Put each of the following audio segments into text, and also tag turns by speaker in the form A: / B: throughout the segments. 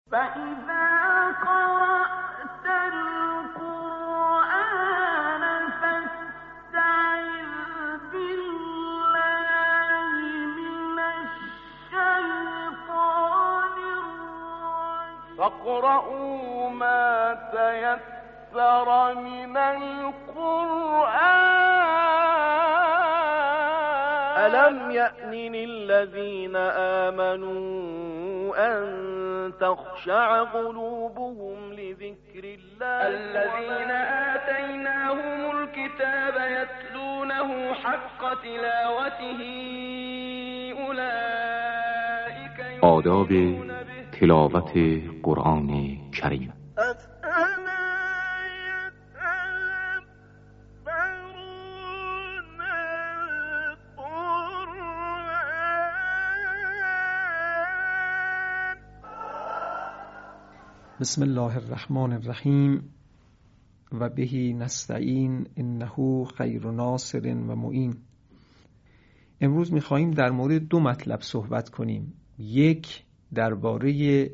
A: فاقرؤوا ما تيسر من القرآن ألم يأن الذين آمنوا أن تخشع قلوبهم لذكر الله الذين آتيناهم الكتاب يتلونه حق تلاوته أولئك
B: آداب تلاوت قرآن کریم.
C: بسم الله الرحمن الرحیم و بهی نستعین انه خیر ناصر و معین. امروز می‌خواهیم در مورد دو مطلب صحبت کنیم. یک، درباره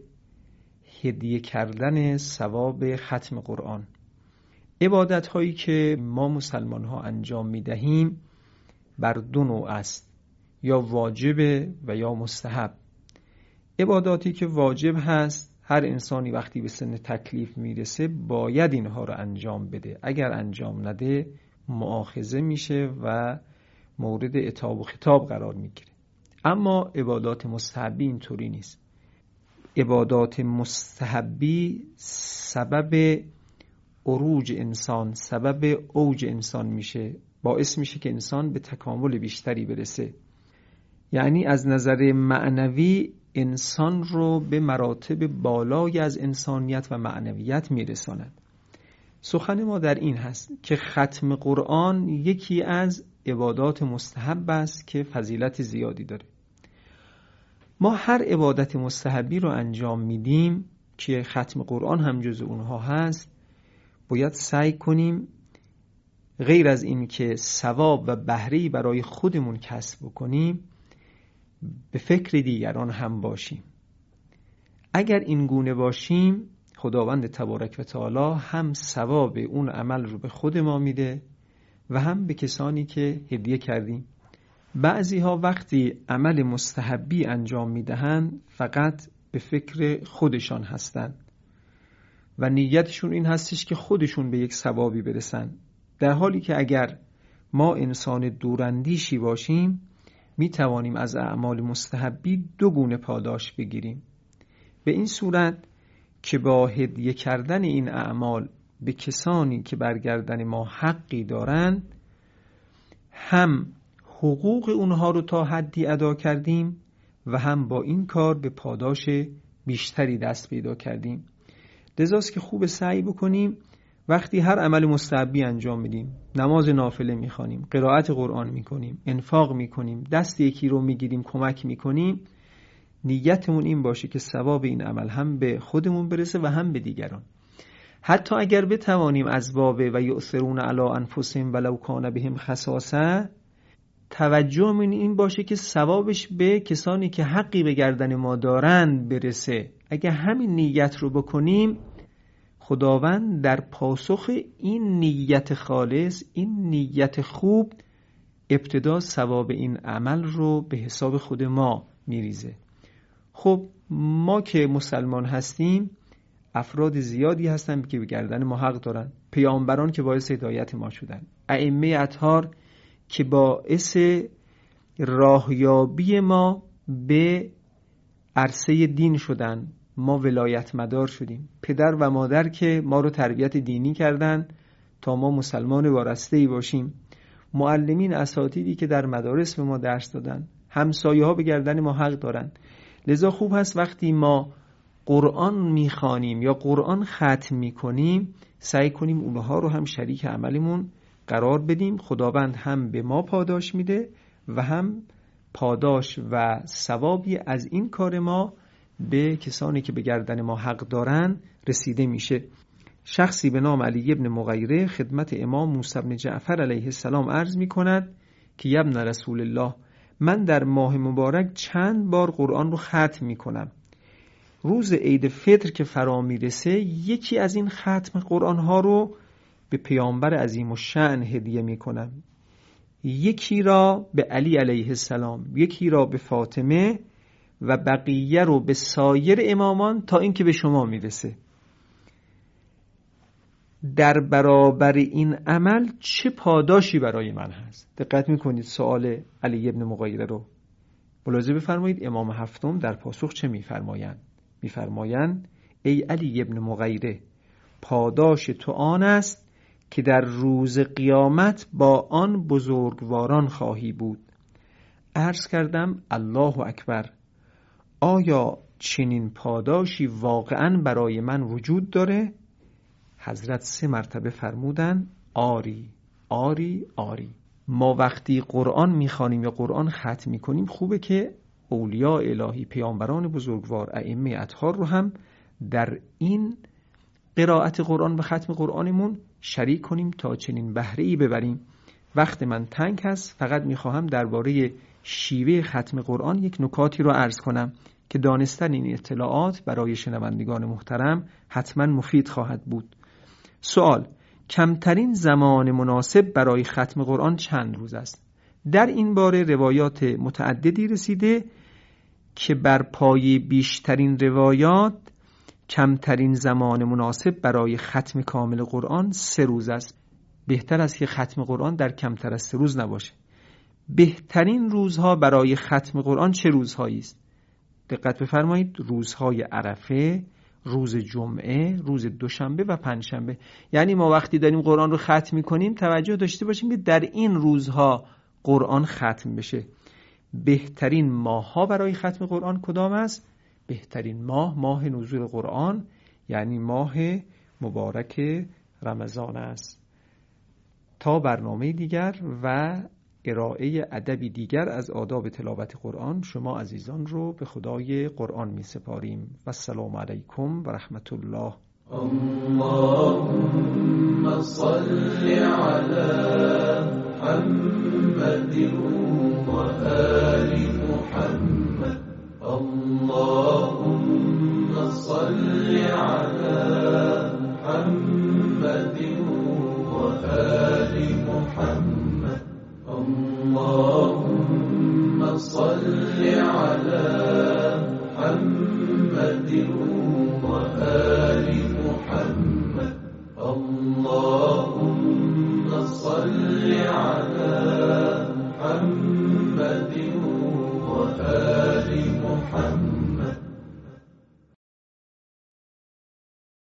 C: هدیه کردن ثواب ختم قرآن. عبادت هایی که ما مسلمان ها انجام میدهیم بر دو نوع است، یا واجب و یا مستحب. عباداتی که واجب هست، هر انسانی وقتی به سن تکلیف میرسه باید اینها رو انجام بده، اگر انجام نده مؤاخذه میشه و مورد عتاب و خطاب قرار میگیره. اما عبادات مستحبی اینطوری نیست. عبادات مستحبی سبب عروج انسان، سبب اوج انسان میشه، باعث میشه که انسان به تکامل بیشتری برسه. یعنی از نظر معنوی انسان رو به مراتب بالای از انسانیت و معنویت میرساند. سخن ما در این هست که ختم قرآن یکی از عبادات مستحب است که فضیلت زیادی داره. ما هر عبادت مستحبی رو انجام میدیم که ختم قرآن هم جز اونها هست، باید سعی کنیم غیر از این که ثواب و بهره‌ای برای خودمون کسب بکنیم، به فکر دیگران هم باشیم. اگر این گونه باشیم، خداوند تبارک و تعالی هم ثواب اون عمل رو به خود ما میده و هم به کسانی که هدیه کردیم. بعضی ها وقتی عمل مستحبی انجام میدهند فقط به فکر خودشان هستند و نیتشون این هستش که خودشون به یک ثوابی برسن، در حالی که اگر ما انسان دوراندیشی باشیم می توانیم از اعمال مستحبی دو گونه پاداش بگیریم. به این صورت که با هدیه کردن این اعمال به کسانی که برگردن ما حقی دارند، هم حقوق اونها رو تا حدی ادا کردیم و هم با این کار به پاداش بیشتری دست پیدا کردیم. لذاست که خوب سعی بکنیم وقتی هر عمل مستحبی انجام میدیم، نماز نافله میخوانیم، قرائت قرآن میکنیم، انفاق میکنیم، دست یکی رو میگیریم کمک میکنیم، نیتمون این باشه که ثواب این عمل هم به خودمون برسه و هم به دیگران. حتی اگر بتوانیم از باب و یؤثرون علی انفسهم ولو کان بهم خصاصه، توجهمون این باشه که ثوابش به کسانی که حقی به گردن ما دارن برسه. اگر همین نیت رو بکنیم، خداوند در پاسخ این نیت خالص، این نیت خوب، ابتدا ثواب این عمل رو به حساب خود ما میریزه. خب ما که مسلمان هستیم، افراد زیادی هستن که به گردن ما حق دارن، پیامبران که باعث هدایت ما شدن، ائمه اطهار که باعث راهیابی ما به عرصه دین شدن، ما ولایت مدار شدیم، پدر و مادر که ما رو تربیت دینی کردن تا ما مسلمان وارسته‌ای باشیم، معلمین اساتیدی که در مدارس به ما درس دادن، همسایه ها به گردن ما حق دارن. لذا خوب هست وقتی ما قرآن میخوانیم یا قرآن ختم میکنیم، سعی کنیم اونها رو هم شریک عملمون قرار بدیم. خداوند هم به ما پاداش میده و هم پاداش و ثوابی از این کار ما به کسانی که به گردن ما حق دارن رسیده میشه. شخصی به نام علی ابن مغیره خدمت امام موسی بن جعفر علیه السلام عرض میکند که یا ابن رسول الله، من در ماه مبارک چند بار قرآن رو ختم میکنم. روز عید فطر که فرا میرسه یکی از این ختم قرآن ها رو به پیامبر عظیم الشأن هدیه میکنم، یکی را به علی علیه السلام، یکی را به فاطمه و بقیه رو به سایر امامان تا اینکه به شما میرسه. در برابر این عمل چه پاداشی برای من هست؟ دقت میکنید سوال علی ابن مغیره رو ملاحظه بفرمایید. امام هفتم در پاسخ چه میفرمایند؟ میفرمایند ای علی ابن مغیره، پاداش تو آن است که در روز قیامت با آن بزرگواران خواهی بود. عرض کردم الله اکبر، آیا چنین پاداشی واقعا برای من وجود داره؟ حضرت 3 مرتبه فرمودن آری آری آری. ما وقتی قرآن میخوانیم یا قرآن ختم میکنیم خوبه که اولیاء الهی، پیامبران بزرگوار، ائمه اطهار رو هم در این قرائت قرآن و ختم قرآنمون شریک کنیم تا چنین بهره‌ای ببریم. وقت من تنگ هست، فقط میخواهم درباره شیوه ختم قرآن یک نکاتی رو عرض کنم که دانستن این اطلاعات برای شنوندگان محترم حتما مفید خواهد بود. سوال: کمترین زمان مناسب برای ختم قرآن چند روز است؟ در این باره روایات متعددی رسیده که بر پای بیشترین روایات کمترین زمان مناسب برای ختم کامل قرآن 3 روز است. بهتر است که ختم قرآن در کمتر از 3 روز نباشه. بهترین روزها برای ختم قرآن چه روزهایی است؟ دقت بفرمایید، روزهای عرفه، روز جمعه، روز دوشنبه و پنجشنبه. یعنی ما وقتی داریم قرآن رو ختم می‌کنیم توجه داشته باشیم که در این روزها قرآن ختم بشه. بهترین ماه‌ها برای ختم قرآن کدام است؟ بهترین ماه نزول قرآن، یعنی ماه مبارک رمضان است. تا برنامه دیگر و ارائه ادبی دیگر از آداب تلاوت قرآن شما عزیزان رو به خدای قرآن می سپاریم. و السلام علیکم و رحمت الله.
D: اللهم صل على محمد و آل محمد. اللهم صل على محمد و آل محمد. اللهم صل على محمد و آل